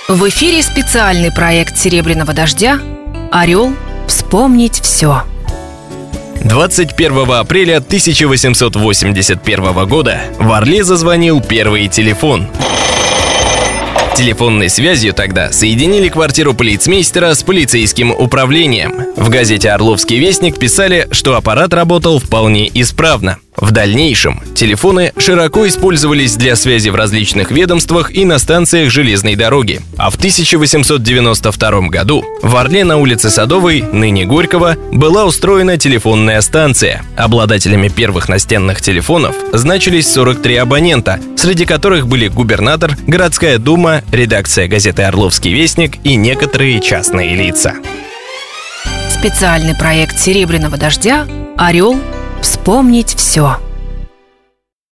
В эфире специальный проект «Серебряного дождя» «Орел. Вспомнить все». 21 апреля 1881 года в Орле зазвонил первый телефон. Телефонной связью тогда соединили квартиру полицмейстера с полицейским управлением. В газете «Орловский вестник» писали, что аппарат работал вполне исправно. В дальнейшем телефоны широко использовались для связи в различных ведомствах и на станциях железной дороги. А в 1892 году в Орле на улице Садовой, ныне Горького, была устроена телефонная станция. Обладателями первых настенных телефонов значились 43 абонента, среди которых были губернатор, городская дума, редакция газеты «Орловский вестник» и некоторые частные лица. Специальный проект «Серебряного дождя» «Орел. Вспомнить все».